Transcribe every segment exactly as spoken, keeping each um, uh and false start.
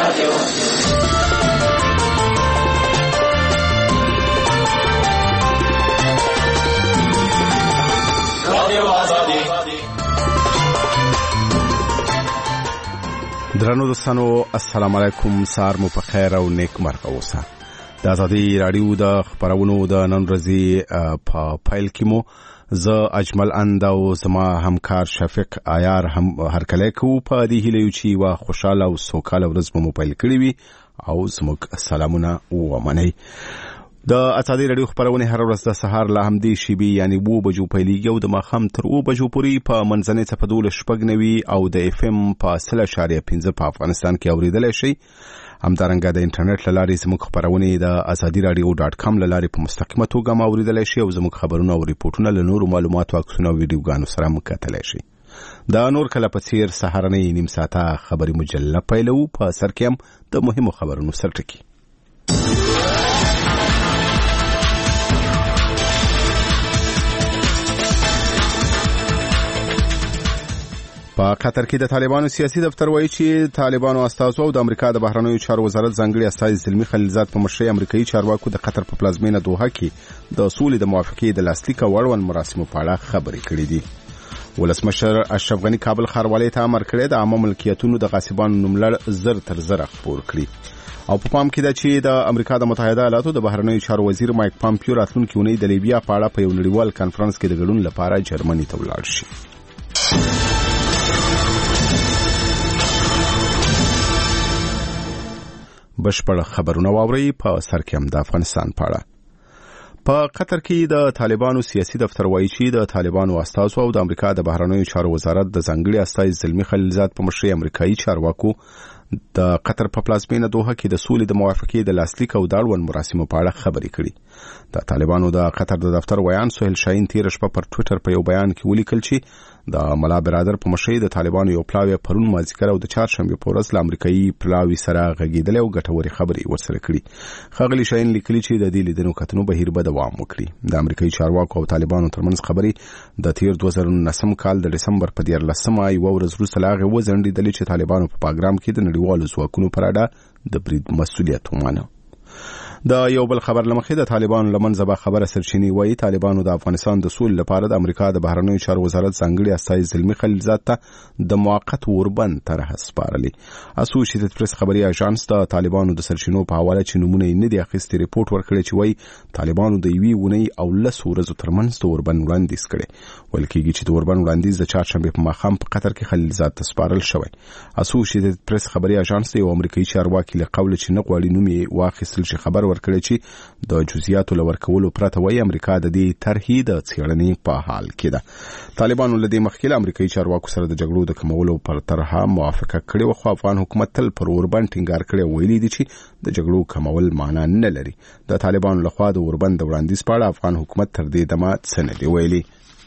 درنو دوستانو السلام علیکم، سار مو په خیر او نیک مرغه اوسه. د ازادي رادیو د خبرونو د نن ورځې په فایل کې مو زه اجمل اند او زما همکار شفیق عیار هم هرکلی کوو په دې هیله چې یوه خوشحاله او سوکاله ورځ به مو پیل کړې وي او زموږ سلامونه ومنئ. د ازادي رادیو خبرونه هر ورځ د سهار له همدې شیبې یعنی وو بجو پیلېږي او د ماښام تر اوه بجو پورې په منځنۍ څپه دولس شپږ نوي او د اف ام په سل اشاریه پنځه په افغانستان کې اورېدلی شئ. همدارنګه د انټرنیټ له لارې زموږ خبرونه د ازادي رادیو ډاټ کام له لارې په مستقیمه توګه هم اورېدلی شئ او زموږ خبرونه او ریپورټونه له نورو معلوماتو، عکسونو او ویډیوګانو سره هم کتلی شئ. د نور کله په څیر سهارنۍ نیم ساعته خبري مجله پیلوو. په سر کې هم د مهمو خبرونو سرټکي. په قطر کې د طالبانو سیاسي دفتر وایي چې طالبانو استازو او د امریکا د بهرنیو چارو وزارت ځانګړي استازي زلمی خلیلزاد په مشرۍ امریکایي چارواکو د قطر په پلازمینه دوحه کې د سولې د موافقې د لاسلیک او اړوند مراسمو په اړه خبرې کړې دي. ولسمشر اشرف غني کابل ښاروالۍ ته امر کړی د عامه ملکیتونو د غاصبانو نوملړ زر تر زره خپور کړي. او په پام کې ده چې د امریکا د متحده ایالاتو د بهرنیو چارو وزیر مایک پامپیو راتلونکي اونۍ د لیبیا په اړه په یو نړیوال کانفرنس کې د ګډون لپاره جرمني ته ولاړ شي. بشپړ خبرونه واورئ. په سر کې هم د افغانستان په اړه. په قطر کې د طالبانو سیاسي دفتر وایي چې د طالبانو استازو او د امریکا د بهرنیو چارو وزارت د ځانګړي استازي زلمی خلیلزاد په مشرۍ امریکایي چارواکو د قطر په پلازمینه دوحه کې د سولې د موافقې د لاسلیک او د اړوند مراسمو په اړه خبرې کړي. د طالبانو د قطر د دفتر ویان سهیل شاهین تیر شپه پر ټویټر په یو بیان کې ولیکل چې د ملا برادر په مشرۍ د طالبانو یو پلاوی پرون مازیګر او د چهارشنبې په ورځ له امریکایي پلاوي سره غږېدلې او ګټورې خبرې ورسره کړي. ښاغلي شاهین لیکلي چې د دې لیدنو کتنو بهیر به دوام وکړي. د امریکایي چارواکو او طالبانو ترمنځ خبرې د تیر دوه زره نهم کال د ډسمبر په دیارلسمه یوه ورځ وروسته له هغې وځنډېدلې چې طالبانو په پاګرام کې د نړیوالو ځواکونو پر اړه د برید مسؤلیت ومانه. د یو بل خبر لمخې د طالبانو لمنځه به خبره سرچینې وایي طالبانو د افغانستان د سولې لپاره د امریکا د بهرنیو چارو وزارت ځانګړي استازي زلمی خلیلزاد ته د موقت اوربند طرح سپارلې. اسوسییټډ پریس خبري اژانس د طالبانو د سرچینو په حواله چې نمونه یې نه دی اخیستي ریپورت ورکړی چې وایي طالبانو د یوې اونۍ او لسو ورځو ترمنځ د اوربند وړاندیز کړی. ویل کېږي چې د اوربند وړاندیز د چهارشنبې په ماښام په قطر کې خلیلزاد ته سپارل شوی. اسوسییټډ پریس خبري اژانس د یو امریکایي چارواکي له قوله چې نه غواړي نوم یې واخیستل شي خبر ورکړی چې د جزئیاتو لورکولو پرته وایي امریکا د دې طرحې د څېړنې په حال کې ده. طالبانو له دې مخکې له امریکایي چارواکو سره د جګړو د کمولو پر طرحه موافقه کړې وه، خو افغان حکومت تل پر اوربند ټینګار کړی او ویلي دي چې د جګړو کمول معنا نه لري. د طالبانو لخوا د اوربند د وړاندیز په اړه افغان حکومت تر دې دمه څه نه دي ویلي.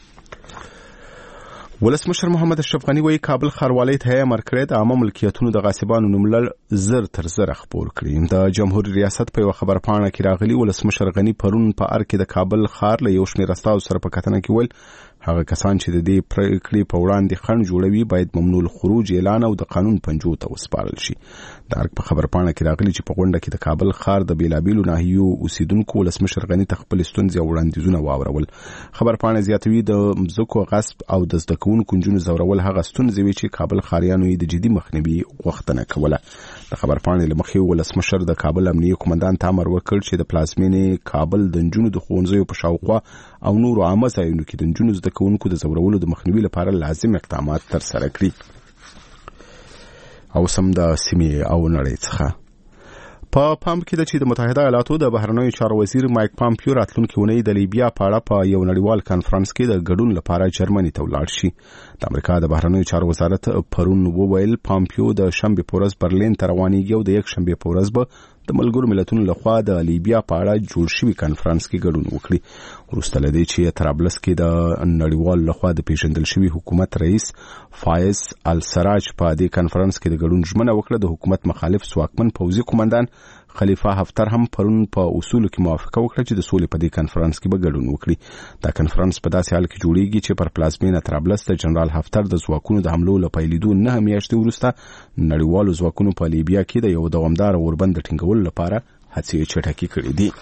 ولسمشر محمد اشرف غني وایي کابل ښاروالۍ ته امر کړی د عامه ملکیتونو د غاصبانو نوملړ زر تر زره خپور کړي. د جمهوریت ریاست په یو خبرپاڼه کې راغلي ولسمشر غني پرون په ار کې د کابل ښار له یو شمېر استازو سره په کتنه کې ویل هغه کسان چې د دې پریکړې په وړاندې خنډ جوړوي باید ممنوع الخروج اعلان او د قانون پنجو ته وسپارل شي. د ارګ په خبرپاڼه کې راغلي چې په غونډه کې د کابل ښار د بیلابیلو ناحیو اوسیدونکو ولسمشر غني ته خپل ستونزې او وړاندیزونه واورول. خبرپاڼه زیاتوي د مځکو غصب او د زده کوونکو نجونو زورول هغه ستونزې وي چې کابل ښاریانو یې د جدي مخنیوي غوښتنه کوله. د خبرپاڼې له مخې ولسمشر د کابل امنیه قومندان ته امر وکړ چې د پلازمینې کابل د نجونو د ښوونځیو په شاوخوا او نورو عامه ځایونو کې د نجونو زده کوونکو د زورولو د مخنیوي لپاره لازم اقدامات ترسره کړي. او سم د سیمې او نړۍ څخه په پام کې ده چې د متحده ایالاتو د بهرنیو چارو وزیر مایک پامپیو راتلونکي اونۍ د لیبیا په اړه په یو نړیوال کانفرنس کې د ګډون لپاره جرمني ته ولاړ شي. د امریکا د بهرنیو چارو وزارت پرون وویل پامپیو د شنبه په ورځ برلین ته روانېږي او د یک شنبه په ورځ به د ملګرو ملتونو لخوا د لیبیا په اړه جوړ شوی کانفرنس کې ګډون وکړي. وروسته له دې چې طرابلس کې د نړیوال لخوا د پیژندل شوی حکومت رئیس فایز السراج په دې کانفرنس کې د ګډون ژمنه وکړه، د حکومت مخالف ځواکمن پوځي قومندان خلیفه حفتر هم پرون په اصولو کې موافقه وکړه چې د سولې په دې کانفرنس کې به ګډون وکړي. دا کانفرنس په داسې حال کې جوړیږي چې پر پلازمینه طرابلس د جنرال حفتر د ځواکونو د حملو له پیلېدو نه میاشتې وروسته نړیوالو ځواکونو په لیبیا کې د یو دوامدار اوربند ټینګولو لپاره هڅې چټکې کړې دي.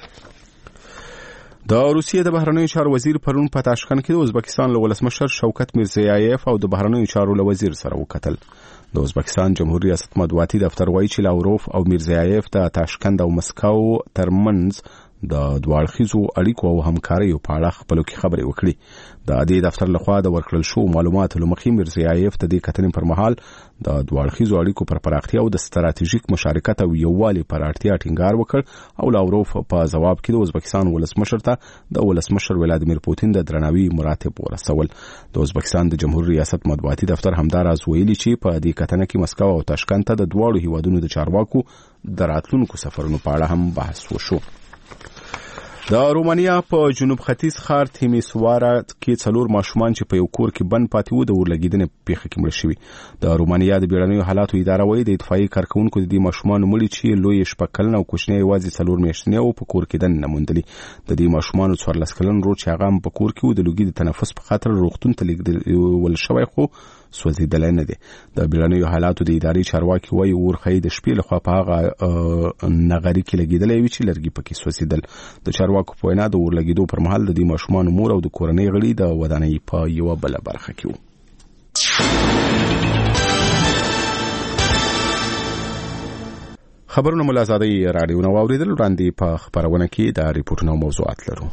د روسیې د بهرنیو چارو وزیر پرون په تاشکند کې د ازبکستان له ولسمشر شوکت میرزیایف او د بهرنیو چارو له وزیر سره وکتل. د ازبکستان جمهوریت ریاست مطبوعاتي دفتر وایي چې لاوروف او میرزیایف د تاشکند او مسکو ترمنځ د دوړخیزو اړیکو او همکاریو په اړه خپلو کې خبرې وکړي. د دې دفتر لخوا د ورکړل شو معلوماتو لمخې میرزیایف د دې کتنې پر مهال د دوړخیزو اړیکو پر پراختیا او د ستراتیژیک مشارکت او یووالي پر اړتیا ټینګار وکړ او لاوروف په جواب کې د ازبکستان ولسمشر ته د ولسمشر ولادیمیر پوتین د درناوي مراتب ورسول. د ازبکستان د جمهوریت ریاست مطبوعاتي دفتر همداراز ویلي چې په دې کتنه کې مسکو او تاشکند ته د دواړو هیوادونو د چارواکو د راتلونکو سفرونو په اړه هم بحث وشو. د رومانیا په جنوب ختیځ ښار تیمیسوارا کې څلور ماشومان چې په یو کور کې بند پاتې وو د اورلګیدنې پیښه کې مړه شوي. د رومانیا د بیړنیو حالاتو اداره وایي د اطفائیې کارکونکو د دې ماشومانو مړي چې لوی شپږ کلن او کوچنی یوازې څلور میاشتنی او په کور کې دننه موندلي. د دې ماشومانو څوارلس کلن ورور چې هغه هم په کور کې و د لوګي د تنفس په خاطر روغتون ته لیږدول شوی خو سوځېدلی نه دی. د بیړنیو حالاتو د ادارې چارواکي وایي اورښیي د شپې لخوا په هغه نغري کې لګېدلی وي چې لرګي پکې سوځېدل. د چارواکو په وینا د اورلګېدو پر مهال د دې ماشومانو مور او د کورنۍ غړي د ودانۍ په یوه بله برخه کې وو. خبرونه مو له ازادۍ راډیو نه واورېدل. وړاندې په خپرونه کې د ریپورټونو موضوعات لرو.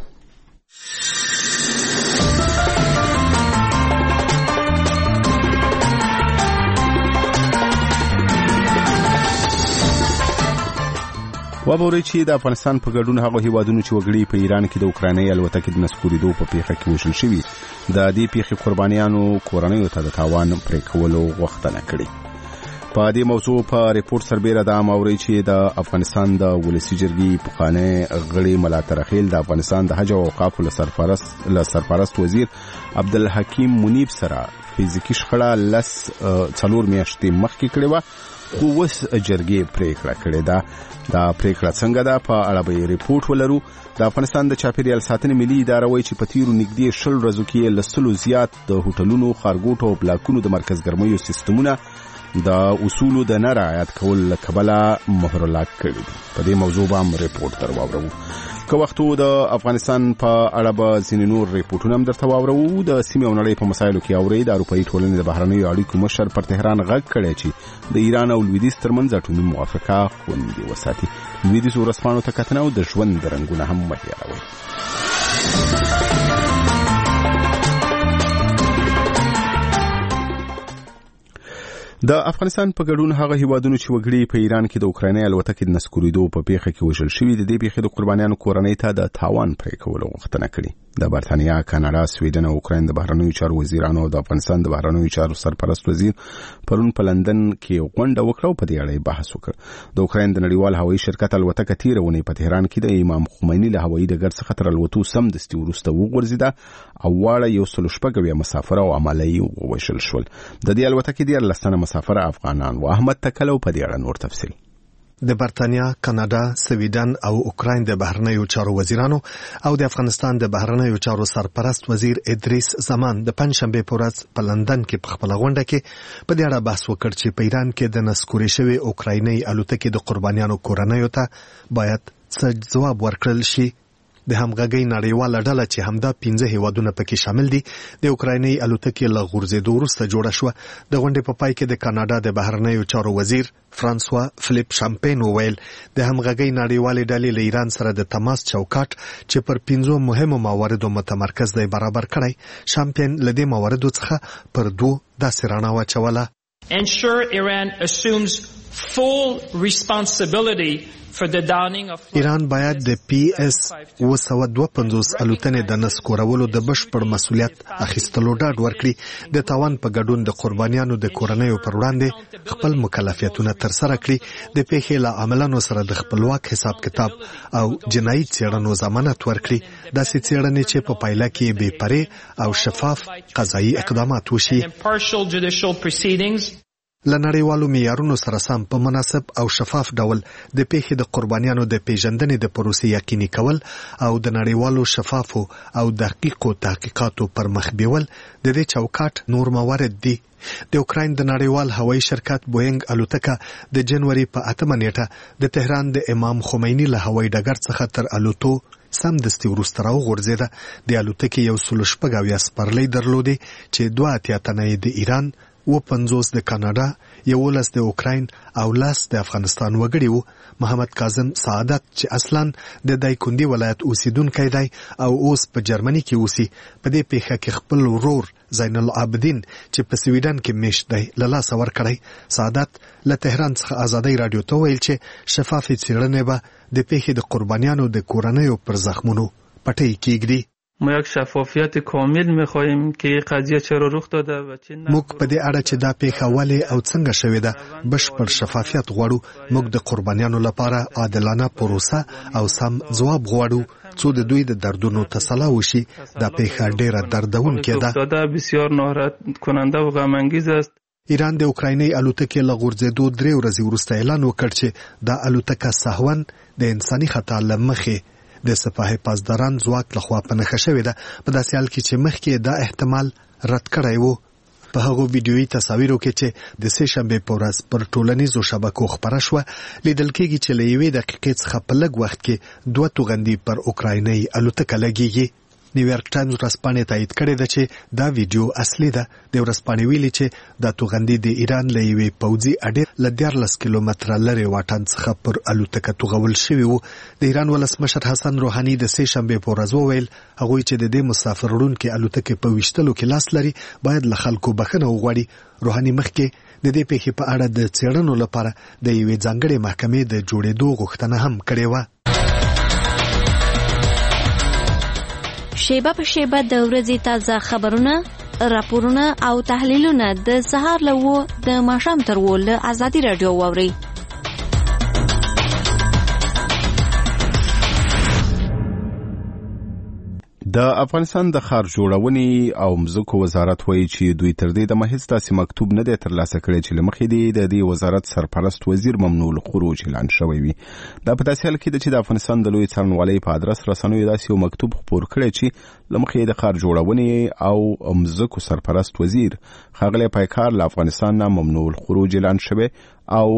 وبوري چې د افغانستان په ګډون هغه هیوادونو چې وګړي په ایران کې د اوکرانۍ الوتکې د نسکورېدو په پیښه کې وژل شوي د دې پیښې قربانیانو کورنیو ته د تاوان پرې کولو غوښتنه کړې. په دې موضوع په ریپورت سربېره دا موري چې د افغانستان د ولسی جرګې پخوانی غړي ملا ترخیل د افغانستان د حج او اوقافو لسرپرست لسرپرست وزیر عبدالحکیم منیب سره فزیکی شخړه لس څلور میاشتې مخکې کړې وه خو اوس جرګې پریکړه کړې ده. دا پریکړه څنګه ده په اړه به ریپورت ولرو. د افغانستان د چاپیریال ساتنې ملي اداره وایي چې په تیرو نږدې شل ورځو کې له سلو زیات د هوټلونو خارګوټو او بلاکونو د مرکز ګرمیو سیستمونه د اصولو د نه رعایت کولو له کبله مهر لاک کړي دي. په دې موضوع به هم ریپورت در واورو. که وختو د افغانستان په اړه به ځینې نور ریپورټونه هم درته واورو. د سیمې او نړۍ په مسایلو کې اورئ. د اروپایي ټولنې د بهرنیو اړیکو مشر پر تهران غږ کړی چې د ایران او لویدیځ ترمنځ اټومي موافقه خوندي وساتي. لویدیځو ورځپاڼو ته کتنه او د ژوند رنګونه هم مه هېروئ. د افغانستان په ګډون هغه هیوادونو چې وګړي په ایران کې د اوکرانۍ الوتکې د نسکورېدو په پیښه کې وژل شوي د دې پیښې د قربانیانو کورنۍ ته د تاوان پرې کولو غوښتنه کړې. د برتانیا، کاناډا، سویډن او اوکراین د بهرنیو چارو وزیرانو او د افغانستان د بهرنیو چارو سرپرست وزیر پرون په لندن کې غونډه وکړه او په دې اړه بحث وکړ. د اوکراین د نړیوال هوایي شرکت الوتکه تیره اونۍ په تهران کې د امام خمیني له هوایي ډګر څخه تر الوتو سمدستي وروسته وغورځېده او واړه یو سل شپږ اویا مسافر او عملي ووژل شول. د دې الوتکې دیارلس تنه مسافر افغانان و. احمد تکلو په دې اړه نور تفصیل. د برتانیا، کاناډا، سویډن او اوکراین د بهرنیو چارو وزیرانو او د افغانستان د بهرنیو چارو سرپرست وزیر ادریس زمان د پنځشنبه په ورځ په لندن کې په خپل غونډه کې په دې اړه بحث وکړ چې په ایران کې د نسکورې شوی اوکرایني الوتکې د قربانیانو کورنیو ته باید څه ځواب ورکړل شي. د همغږۍ نړیواله ډله چې همدا پنځه هیوادونه پکې شامل دي د اوکرایني الوتکې له غورځېدو وروسته جوړه شوه. د غونډې په پای کې د کاناډا د بهرنیو چارو وزیر فرانسوا فلیپ شامپین وویل د همغږۍ نړیوالې ډلې له ایران سره د تماس چوکاټ چې پر پنځو مهمو مواردو متمرکز دی برابر کړی. شامپین له دې مواردو څخه پر دوه داسې رڼا واچوله. Ensure Iran assumes full responsibility ایران باید د پی اس اوه سوه دوه پنځوس الوتنې د نسکورولو د بشپړ مسؤلیت اخیستلو ډاډ ورکړي. د تاوان په ګډون د قربانیانو د کورنیو پر وړاندې خپل مکلفیتونه ترسره کړي. د پیښې له عاملانو سره د خپلواک حساب کتاب او جنایي څېړنو ضمانت ورکړي. داسې څېړنې چې په پایله کې بې پرې او شفاف قضایي اقدامات وشي. لنړیوالو معیارونو سره سم په مناسب او شفاف ډول د پیښې د قربانیانو د پیژندنې د پروسې یقیني کول او د نړیوالو شفافو او دقیقو تحقیقاتو پر مخ بیول د دې چوکاټ نور موارد دي. د اوکراین د نړیوال هوایي شرکت بوینګ الوتکه د جنوري په اتمه نیټه د تهران د امام خمیني له هوایي ډګر څخه تر الوتو سم دستي وروسته راوغورځېده. د الوتکې یو سل شپږ اویا سپرلۍ درلودې چې دوه اتیا تنه یې د ایران، و پنځوس د کاناډا، یولس د اوکراین او لس د افغانستان وګړي وو. محمد کاظم سعادت چې اصلا د دایکندي ولایت اوسیدونکی دی او اوس په جرمني کې اوسي، په دې پیښه کې خپل ورور زین العابدین چې په سویډن کې میشت دی له لاسه ورکړی. سعادت له تهران څخه ازادۍ راډیو ته ویل چې شفافې څېړنې به د پیښې د قربانیانو د کورنیو پر زخمونو پټۍ کیږدي. ما یک شفافیت کامل می‌خواهیم که قضیه چرا رخ داده و چه موږ په دې اړه چې دا پیښه ولې او څنګه شوې ده بشپړ شفافیت غواړو. موږ د قربانیانو لپاره عادلانه پروسه او سم ځواب غواړو څو د دوی د دردونو تسلا وشي. دا پیښه ډیره دردونکې ده، بسیار ناراحت کننده و غم انگیز است. ایران د اوکرایني الوتکې له غورځېدو درې ورځې وروسته اعلان وکړ چې دا الوتکه سهون د انساني خطا له مخې د سپاه پاسداران ځواک لخوا په نښه شوې ده، په داسې حال کې چې مخکې دا احتمال رد کړی و. په هغو ویډیويي تصاویرو کې چې د سې شنبې په ورځ پر ټولنیزو شبکو خپره شوه، لیدل کېږي چې له یوې دقیقې څخه په لږ وخت کې دوه توغندي پر اوکرایني الوتکه لګېږي. نیویارک ټایمز ورځپاڼې تایید کړې ده چې دا ویډیو اصلي ده. د ورځپاڼې ویلي چې دا توغندي د ایران له یوې پوځي اډې له دیارلس کیلومتره لرې واټن څخه پر الوتکه توغول شوي وو. د ایران ولسمشر حسن روحاني د سې شنبې په ورځ وویل هغوی چې د دې مسافر وړونکي الوتکې په ویشتلو کې لاس لري باید له خلکو بخښنه وغواړي. روحاني مخکې د دې پیښې په اړه د څېړنو لپاره د یوې ځانګړې محکمې د جوړېدو غوښتنه هم کړې وه. شیبه په شیبه د ورځې تازه خبرونه، راپورونه او تحلیلونه د سهار له وو د ماښام تر وو له ازادي راډیو واورئ. د افغانستان د ښار جوړونې او مځکو وزارت وایي چې دوی تر دې دمه هیڅ داسې مکتوب نه دی ترلاسه کړی چې له مخې دی د دې وزارت سرپرست وزیر ممنوع الخروج اعلان شوی وي. دا په داسې حال کې ده چې د افغانستان د لوی څارنوالۍ په ادرس رسنیو داسې یو مکتوب خپور کړی چې له مخې د ښار جوړونې او مځکو سرپرست وزیر ښاغلی پیکار له افغانستان نه ممنوع الخروج اعلان شوی او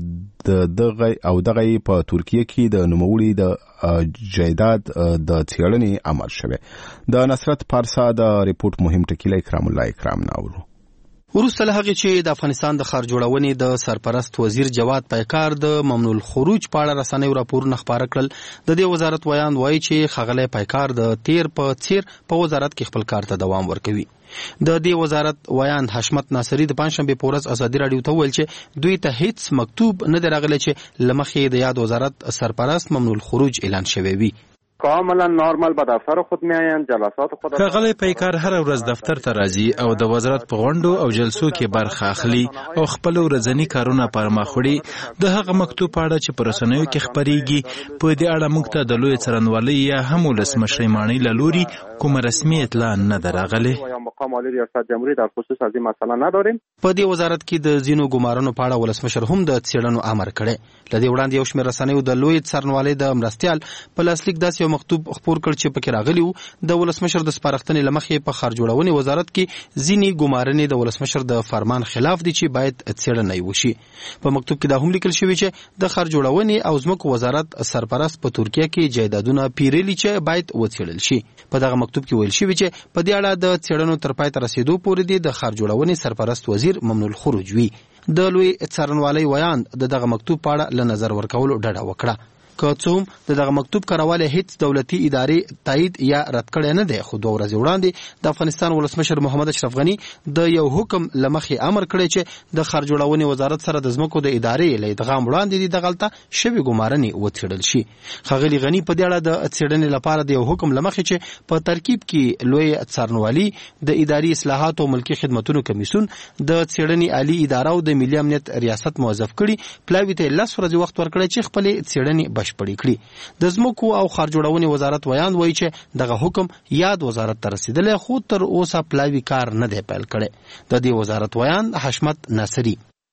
د دغه او دغه په ترکیه کې د نوموړي د جایداد د څېړنې امر شوی. د نصرت پارسا د ریپورت مهم ټکی له اکرام الله اکرام ناولو. وروسته له هغې چې د افغانستان د ښار جوړونې د سرپرست وزیر جواد پیکار د ممنوع الخروج په اړه رسنیو راپورونه خپاره کړل، د دې وزارت ویاند وایي چې ښاغلی پیکار د تیر په څیر په وزارت کې خپل کار ته دوام ورکوي. د دې وزارت ویاند حشمت ناصري د پنځشنبې په ورځ ازادي راډیو ته وویل چې دوی ته هیڅ مکتوب نه دی راغلی چې له مخې د یاد وزارت سرپرست ممنوع الخروج اعلان شوی وي. کاملا نارمال به دفتر خود میآیند، جلسات خود. ښاغلی پیکار هر ورځ دفتر ته راځي او د وزارت په غونډو او جلسو کې برخه اخلي او خپل ورځنی کارونه پرمخ وړي. د هغه مکتوب په اړه چې په رسنیو کې خپریږي په دې اړه موږ ته د لوی څارنوالۍ یا هم ولسمشر ماڼۍ له لوري کومه رسمي اطلاع نه ده راغلې. مقام عالی ریاست جمهوری در خصوص از این مسئله نداریم. په دې وزارت کې د ځینو ګمارنو په اړه ولسمشر هم د څېړنو امر کړی. لدې وړاندې یو شمېر رسنیو د لوی څارنوالۍ د مرستیال په لاسلیک داسې یو مکتوب خپور کړ چې پکې راغلی و د ولسمشر د سپارښتنې له مخې په ښار جوړونې وزارت کې ځینې ګمارنې د ولسمشر د فرمان خلاف دي چې باید څېړنه وشي. په مکتوب کې دا هم لیکل شوی چې د ښار جوړونې او ځمکو وزارت سرپرست په ترکیه کې جایدادونه پیرلي چې باید وڅېړل شي. په دغه مکتوب کې ویل شوی چې په دې اړه د څېړنو تر پای ته رسیدو پورې دی د ښار جوړونې سرپرست وزیر ممنوع الخروج وي. د لوی څارنوالۍ ویاند د دغه مکتوب په اړه له نظر ورکولو ډډه وکړه. که څه هم د دغه مکتوب کاروالی هیڅ دولتي ادارې تایید یا رد کړی نه دی، خو دوه ورځې وړاندې د افغانستان ولسمشر محمد اشرف غني د یو حکم له مخې امر کړی چې د ښار جوړونې وزارت سره د ځمکو د ادارې له ادغام وړاندې د دغلته شوې ګمارنې وڅېړل شي. ښاغلي غني په دې اړه د څېړنې لپاره د یو حکم له مخې چې په ترکیب کې لوی څارنوالي د اداري اصلاحاتو او ملکي خدمتونو کمیسیون د څېړنې عالي اداره او د ملي امنیت ریاست موظف کړي، پلاوي ته لس ورځې وخت ورکړی چې خپلې څېړنې بشپړې کړي. د ځمکو او ښار جوړونې وزارت ویاند وایي چې دغه حکم یاد وزارت ته رسیدلی، خو تر اوسه پلاوي کار نه دی پیل کړی. د دې وزارت ویاند حشمت ناصري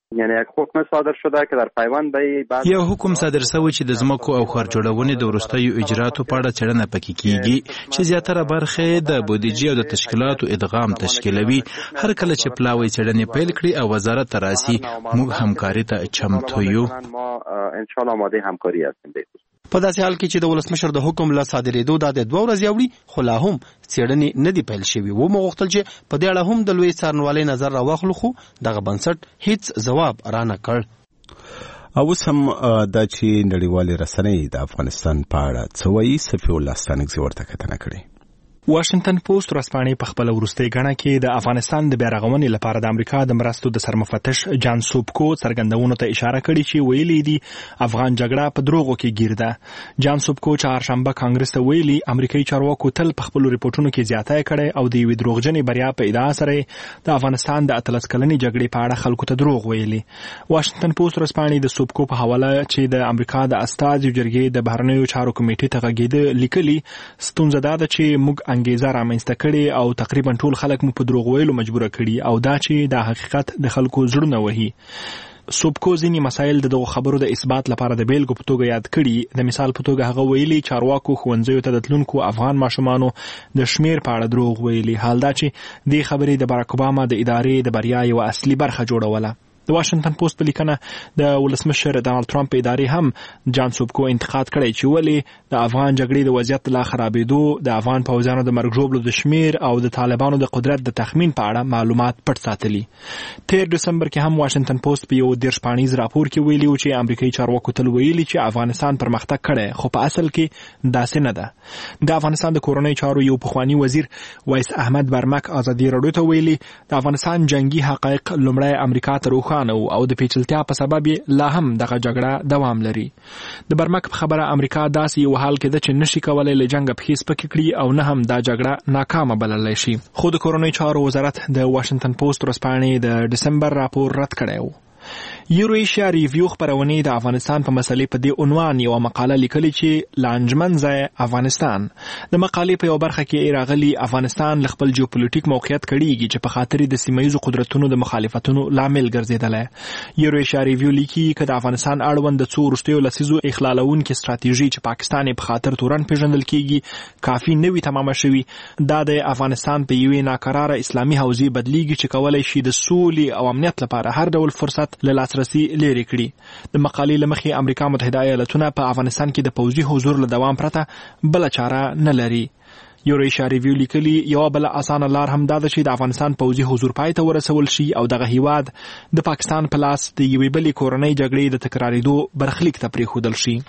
یعنی یک حکم صادر شده که در پیوند به بعد یو حکم صادر شوی چې د ځمکو او ښار جوړونې د وروستیو اجراتو په اړه څېړنه پکې کیږي چې زیاتره برخه د بودیجې او د تشکیلاتو ادغام تشکیلوي. هر کله چې پلاوی څېړنې پیل کړي او وزارت راسي موږ همکاري ته چمتو یو. ما ان شاء الله آماده همکاری هستیم. په داسې حال کې چې د ولسمشر د حکم له صادرېدو دا د دوه ورځې اوړي خو لا هم څېړنې نه دي پیل شوي. ومو غوښتل چې په دې اړه هم د لوی څارنوالۍ نظر راواخلو خو دغه بنسټ هیڅ ځواب رانه کړ. او اوس هم دا چې نړیوالې رسنۍ د افغانستان په اړه څه وایي، صفي الله ستانکزي ورته کتنه کړې. واشنگټن پوسټ ورځپاڼې په خپل وروستۍ غڼه کې د افغانستان د بیارغونې لپاره د امریکا د مرستو د سرمفتش جان سوبکو څرګندونو ته اشاره کړې چې ویلي دي افغان جګړه په دروغو کې گیر ده. جان سوبکو چهارشنبه کانګرس ته ویلي امریکایي چارواکو تل په خپل ریپورتونو کې زیاتای کړي او د یوې دروغجنې بریا په ادعا سره د افغانستان د اتلس کلنې جګړې په اړه خلکو ته دروغ ویلي. واشنگټن پوسټ ورځپاڼې د سوبکو په حواله چې د امریکا د استازو جرګې د بهرنیو چارو کمیټې ته غږیده لیکلي ستونزه ده چې موږ انګیزه رامنځته کړي او تقریبا ټول خلک مو په دروغ ویلو مجبور کړي او دا چې د حقیقت د خلکو زړونه وهي. سوبکو ځینې مسایل دغه خبرو د اثبات لپاره د بیلګو په توګه یاد کړي. د مثال په توګه هغه ویلي چارواکو ښوونځیو ته د تلونکو افغان ماشومانو د شمیر په اړه دروغ ویلي، حال دا چې دې خبرې د باراک اوباما د ادارې د بریا یو اصلي برخه جوړوله. د واشنگټن پوسټ په لیکنه د ولسمشر ډانلډ ټرمپ ادارې هم جان سوبکو انتقاد کړی چې ولې د افغان جګړې د وضعیت لا خرابېدو، د افغان پوځیانو د مرګ ژوبلو د شمیر او د طالبانو د قدرت د تخمین په اړه معلومات پټ ساتلي. تیر دسمبر کې هم واشنگټن پوسټ په یو دیرش پاڼیز راپور کې ویلي و چې امریکایي چارواکو تل ویلي چې افغانستان پرمختګ کړی خو په اصل کې داسې نه ده. د افغانستان د کورنۍ چارو یو پخوانی وزیر وایس احمد برمک ازادي راډیو ته ویلي د افغانستان جنگي حقایق لومړی امریکا ته روښانه او د پیچلتیا په سبب لا هم دغه جګړه دوام لري. د برمک په خبره امریکا داسې یو حال کې ده چې نشي کولای له جنګ په هیڅ پکې کړي او نه هم دا جګړه ناکامه بللی شي. خو د کورنۍ چارو وزارت د واشنگټن پوسټ ورځپاڼې د ډسمبر راپور رد کړی و. یورو ایشیا ریویو خبرونه د افغانستان په مسلې په دې عنوان یو مقاله لیکلې چې لانجمن ځای افغانستان. د مقالې په یو برخه کې راغلي افغانستان ل خپل جیوپولیټیک موقعیت کړيږي چې په خاطر د سیمایي قدرتونو د مخالفتونو لامل ګرځیدل. یورو ایشیا ریویو لیکي چې د افغانستان اړوند د څو وروستیو لسیزو اخلالون کې ستراتیژي چې پاکستان په خاطر تورن پیژندل کیږي کافي نوي تمامه شوی. دا د افغانستان په یوې ناکراره اسلامي حوزې بدلیږي چې کولای شي د سولې او امنیت لپاره هر ډول فرصت له لاسرسي لري کړي. د مقالې لمخې امریکا متحده ایالاتونه په افغانستان کې د پوځي حضور له دوام پرته بل چاره نه لري. یورو ایشیا ریویو لیکلي یو بل اسانه لار هم دا ده چې د افغانستان پوځي حضور پای ته ورسول شي او دغه هیواد د پاکستان په لاس د یوې بلې کورنۍ جګړې د تکرارېدو برخلیک ته پرېښودل شي.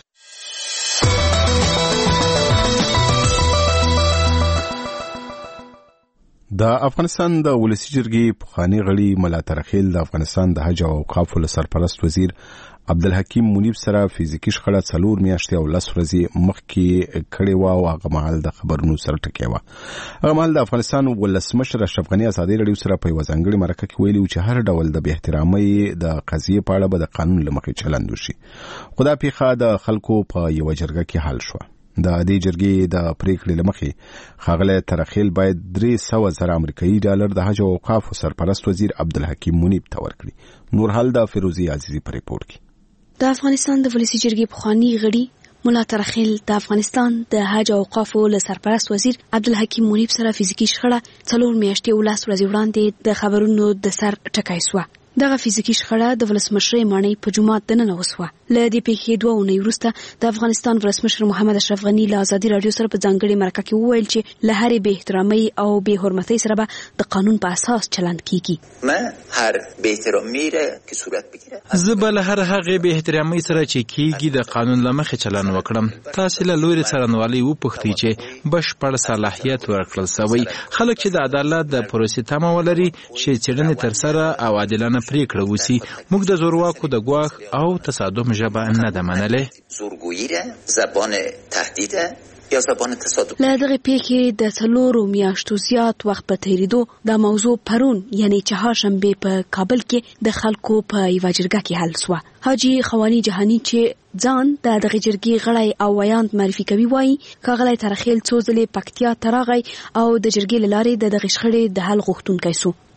د افغانستان د ولسی جرګې پخوانی غړي ملا ترخیل د افغانستان د حج او اوقافو له سرپرست وزیر عبدالحکیم منیب سره فزیکی شخړه څلور میاشتې او لس ورځې مخکې کړې وه او هغه مهال د خبرونو سره ټکې وه. هغه مهال د افغانستان ولسمشر اشرف غني ازادي راډیو سره په یوه ځانګړې مرکه کې ویلي و چې هر ډول د بې احترامۍ د قضیې په اړه به د قانون له مخې چلند وشي. خو دا پیښه د خلکو په یوه جرګه کې حل شوه. د دې جرګې د پریکړې لمخې ښاغلی ترخیل باید درې سوه زره امریکایي ډالر د حج او اوقافو سرپرست وزیر عبدالحکیم منیب ته ورکړي. نور حال د فیروزي عزیزي په ریپورت کې. د افغانستان د ولسی جرګې پخوانی غړي ملا ترخیل د افغانستان د حج او اوقافو له سرپرست وزیر عبدالحکیم منیب سره فزیکی شخړه څلور میاشتې او لس ورځې وړاندې د خبرونو د سر ټکای سوه. دغه فزیکی شخړه د ولسمشر مانی په جمعه دننه وسوه. له دې پیښې دوه اونۍ وروسته د افغانستان ولسمشر محمد اشرف غني له ازادي راډیو سره په ځانګړې مرکه کې وویل چې له هرې بې احترامۍ او بې حرمتۍ سره به د قانون په اساس چلند کیږي. ما هر بې احترامۍ را کې صورت بگیره زه به له هر هغې بې احترامۍ سره چې کیږي د قانون له مخې چلند وکړم. تاسې له لوري څارنوالۍ وپوښتئ چې بشپړ صلاحیت ورکړل شوی. خلک چې د عدالت د پروسې تمه ولري چې څېړنې ترسره او عادلانه پریکړه وسی. موږ د زورواکو د ګواښ او تصادم ژبه نه ده منلې. زورگویی را زبان تهدید یا زبان تصادم. له دغه پیښې د څلورو میاشتو زیات وخت په تېرېدو دا موضوع پرون یعنی چهارشنبې په کابل کې د خلکو په یوه جرګه کې حل سوه. حاجي خوانی جهانی چې ځان د دغه جرګې غړی او ویاند معرفي کوي وایي ښاغلی ترخیل څو ځلې پکتیا ته راغی او د جرګې له لارې د دغې شخړې د حل غوښتونکی سو.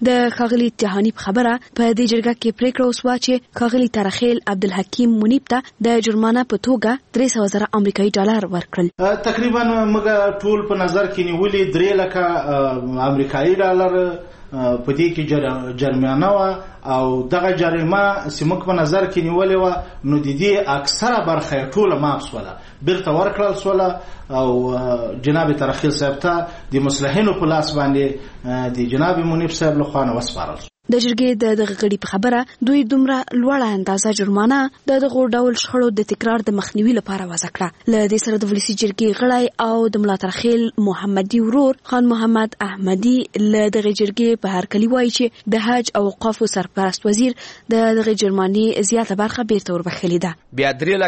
د ښاغلي اتحاني په خبره په دې جرګه کې پریکړه وسوه چې ښاغلي ترخیل عبدالحکیم منیب ته د جرمانه په توګه درې سوه زره امریکایي ډالر ورکړل. تقریبا موږ ټول په نظر کې نیولې درې لکه امریکایي ډالر په دې کې جرمانه وه او دغه جریمه چې موږ په نظر کې نیولې وه نو د دې اکثره برخه یې ټوله معاف سوله، بیرته ورکړل سوله او جناب ترخیل صاحب ته د مصلحینو په لاس باندې د جناب منیب صاحب لخوا نه وسپارل. د جرګې د دغه غړي په خبره دوی دومره لوړه اندازه جرمانه د دغه ډول شخړو د تکرار د مخنیوي لپاره وضع کړه. له دې سره د ولسی جرګې غړی او د ملا ترخیل محمدي ورور خان محمد احمدي له دغه جرګې په هرکلی وایي چې د حج او اوقافو سرپرست وزیر د دغه جرمانې زیاته برخه بیرته وربخښلې ده. بیا درې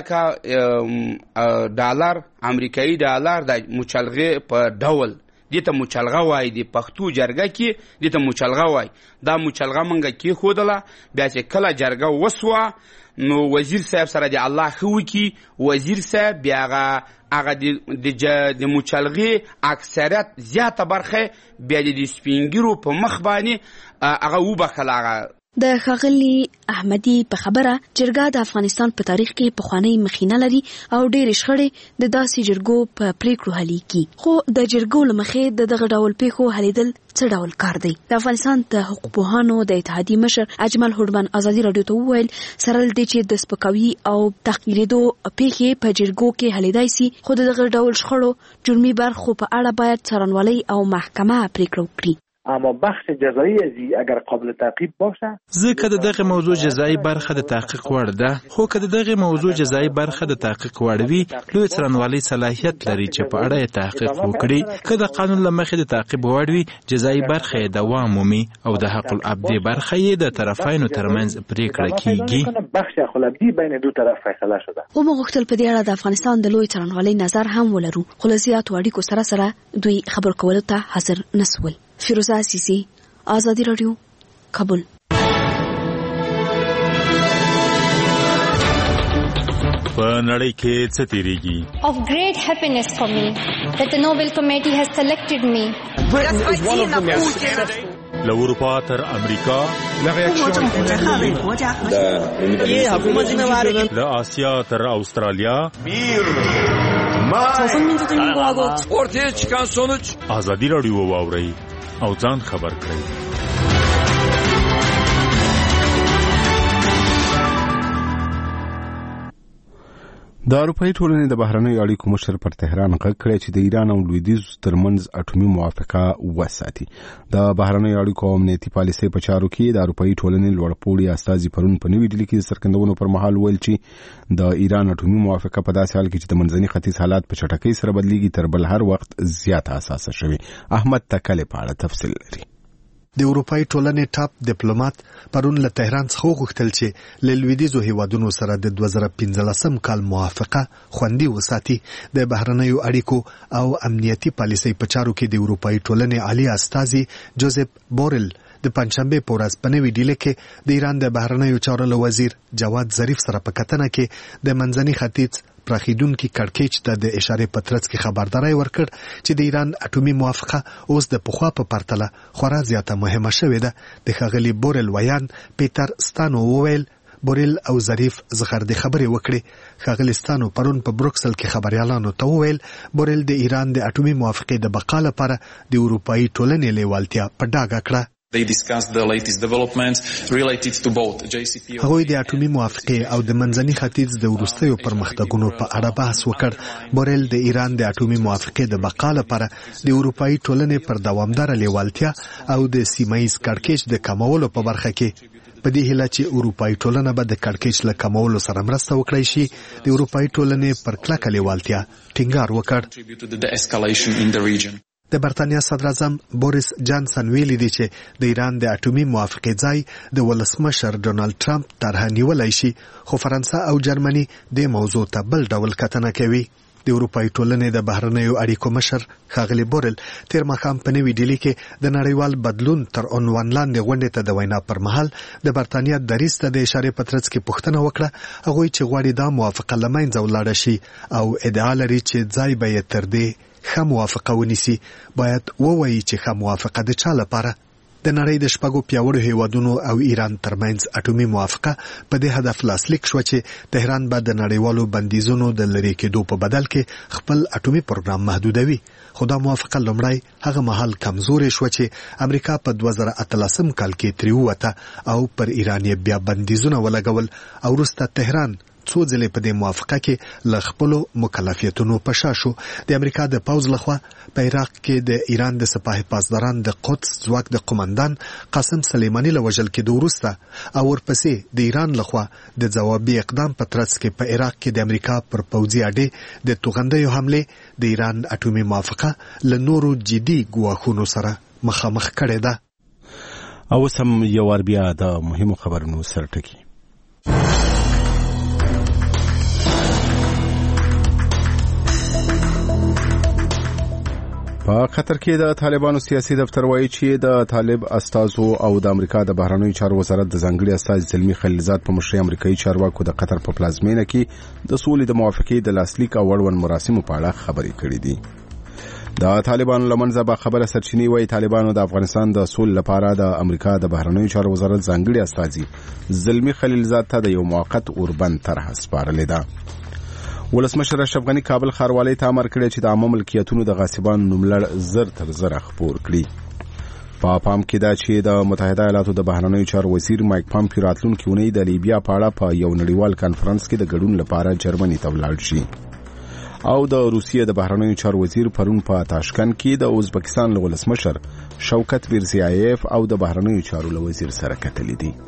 لکه ډالر امریکایي ډالر د مچلغې په ډول دیته مچلغه وای دی پښتو جرګه کې دیته مچلغه وای دا مچلغه منګه کې خودله بیا چې کله جرګه وسوه نو وزیر صاحب سره دی الله خو کی وزیر صاحب بیا هغه د مچلغې اکثریت زیاته برخه بیا د سپینګرو په مخ باندې هغه وبخلاغه. د ښاغلي احمدي په خبره جرګه د افغانستان په تاریخ کې پخوانی مخینه لري او ډېرې شخړې د داسې جرګو په پریکړو حلیږي، خو د جرګو له مخې د دغه ډول پیښو حلیدل څه ډول کار دی؟ د افغانستان د حقوق پوهانو د اتحادیې مشر اجمل هوډمن ازادي راډیو ته وویل سره له دې چې د سپکاوي او تحقیرېدو پیښې په جرګو کې حلیدای سي، خو د دغه ډول شخړو جرمي برخو په اړه باید څارنوالۍ او محکمه پریکړه وکړي. اما بخش جزایی ازی اگر قابل تعقیب باشه ځکه د دغه موضوع جزایی برخه د تحقیق وړ ده، خو که د دغه موضوع جزایی برخه د تحقیق وړ وي لوی څارنوالۍ صلاحیت لري چې په اړه یې تحقیق وکړي. که د قانون له مخې د تعقیب وړ وي جزایی برخه یې دوام مومي او د حق العبدي برخه یې د طرفینو ترمنځ پریکړه کیږي. بخش حق العبدي بین دو طرف فیصله شده. خو موږ غوښتل په دې اړه د افغانستان د لوی څارنوالۍ نظر هم ولرو، خو له زیاتو اړیکو سره سره دوی خبر کولو ته حاضر نسول. فیروزه عزیزی، آزادی رادیو، کابل. په نړۍ کې څه تیریږي؟ Of great happiness for me that the Nobel Committee has selected me. له اروپا تر امریکا، له آسیا تر استرالیا، ortaya çıkan sonuç آزادی رادیو واورئ او ځان خبر کړئ. د اروپאי ټولنې د بهرنیو اړیکو مشر پر تهران غږ کړی چې د ایران او لویدیځ ترمنځ اټومي موافقه وساتي. د بهرنیو اړیکو او امنیتي پالیسۍ په چارو کې د اروپאי ټولنې لوړپوړي استازي پرون په نوې ډیلي کې د څرګندونو پر مهال ویل چې د ایران اټومي موافقه په داسې حال کې چې د منځني ختیځ حالات په چټکۍ سره بدلیږي تر بل هر وخت زیاته اساسه شوی. احمد تکل په اړه تفصیل لري. د اروپאי ټولنې ټاپ ډیپلوماټ پرون له تهران څخه غوښتل چې له لویدیځو هیوادونو سره د دوه زره پنځلسم کال موافقه خوندي وساتي. د بهرنیو اړیکو او امنیتي پالیسۍ په چارو کې د اروپאי ټولنې عالی استازي جوزف بورل د پنځشنبه په ورځ په نوې ډیلي کې د ایران د بهرنیو چارو وزیر جواد ظریف سره په کتنه کې د منځني ختیځ پراخیدونکو کړکېچ ته د اشاره پترڅ کې خبرداري ورکړ چې د ایران اټومي موافقه اوس د پخوا په پرتله خورا زیاته مهمه شوې ده. د ښاغلي بورل ویان پیټر ستانو وویل بورل او ظریف زغر د خبرې وکړي. ښاغلي ستانو پرون په بروکسل کې خبريالانو ته وویل بورل د ایران د اټومي موافقې د بقا لپاره د اروپאי ټولنې لیوالتیا په ډاګه کړه. They discussed the latest developments related to both J C P O. هغوی د اټومي موافقې او د منځني ختیځ د وروستیو پرمختګونو په اړه بحث وکړ. بورل د ایران د اټومي موافقې د بقا لپاره د اروپאי ټولنې پر دوامدار لیوالتیا او د سیمایي کړکېچ د کمولو په برخه کې په دې هیله چې اروپאי ټولنه به د کړکېچ له کمولو سره مرسته وکړي شي د اروپאי ټولنې پر کلکه لیوالتیا ټینګار وکړ. د برتانیا صدر اعظم بوریس جانسن ویلي دی چې د ایران د اټومي موافقې ځای د ولسمشر ډونالد ټرمپ طرح نیولای شي، خو فرانسه او جرمني د موضوع ته بل ډول کتنه کوي. د اروپאי ټولنې د بهرنیو اړیکو مشر ښاغلي بورل تیر ماښام په نوې ډیلي کې د نړیوال بدلون تر عنوان لاندې غونډې ته د وینا پر مهال د برتانیا دریځ ته د اشاره پترڅ کې پوښتنه وکړه. هغوی چې غواړي دا موافقه له منځه ولاړه شي او ادعا لري چې ځای به یې تر دې ښه موافقه ونیسي باید ووایي چې ښه موافقه د چا لپاره. د نړۍ د شپږو پیاوړو هیوادونو او ایران ترمنځ اټومي موافقه په دې هدف لاسلیک شو چې تهران به د نړیوالو بندیزونو د لرې کېدو په بدل کې خپل اټومي پروګرام محدودوي. خو دا موافقه لومړی هغه مهال کمزورې شوه چې امریکا په دوه زره اتلسم کال کې ترې ووته او پر ایران یې بیا بندیزونه ولګول او وروسته تهران څو ځلې په دې موافقه کې له خپلو مکلفیتونو په شا شو. د امریکا د پوځ لخوا په عراق کې د ایران د سپاه پاسداران د قدس ځواک د قومندان قاسم سلیماني له وژل کېدو وروسته او ورپسې د ایران لخوا د ځوابي اقدام په ترڅ کې په عراق کې د امریکا پر پوځي اډې د توغندیو حملې د ایران اټومي موافقه له نورو جدي ګواښونو سره مخامخ کړې ده. او سم یو ور بیا د مهمو خبرونو سرټکی. په قطر کې د طالبانو سیاسي دفتر وایي چې د طالب استازو او د امریکا د بهرنیو چارو وزارت د ځانګړي استاذ زلمی خلیلزاد په مشرۍ امریکایي چارواکو د قطر په پلازمینه کې د سولې د موافقې د لاسلیک او وړوند مراسمو په اړه خبرې کړې دي. د طالبانو لمنځه به خبره سرچینې وایي طالبانو د افغانستان د سولې لپاره د امریکا د بهرنیو چارو وزارت ځانګړي استاذ زلمی خلیلزاد ته د یو موقت اوربند طرح سپارلې ده. ولسمشر اشرف غنی کابل ښاروالۍ ته امر کړی چې د عامه ملکیتونو د غاصبانو نوملړ زر تر زره خپور کړي. په پام کې دا چې د متحده ایالاتو د بهرنیو چارو وزیر مایک پامپیو راتلونکي اونۍ د لیبیا په اړه په یو نړیوال کانفرنس کې د ګډون لپاره جرمني ته ولاړ شي. او د روسیې د بهرنیو چارو وزیر پرون په تاشکند کې د ازبکستان له ولسمشر شوکت میرزیایف او د بهرنیو چارو له وزیر سره کتلې دي.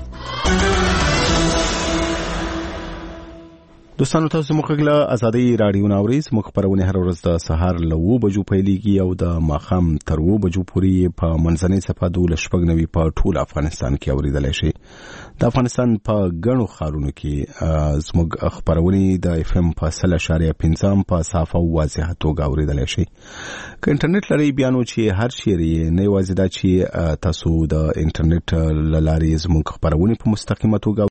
دوستانو تاسو موږ غلا ازادي رادیو ناوریز موږ خبرونه هر ورځ د سهار له و بجو پیلېږي او د ماخام تر و بجو پورې په منځنۍ صفه د شپږ نوي په ټول افغانستان کې اوریدل شي. د افغانستان په ګڼو ښارونو کې زموږ خبرونه د اف ام په سل اشاریه پنځم په صافه او واضحه توګه اوریدل شي. که انټرنیټ لري بیانو چې هر شری نه وازیدا چې تاسو د انټرنیټ لارې زموږ خبرونه په مستقیمه توګه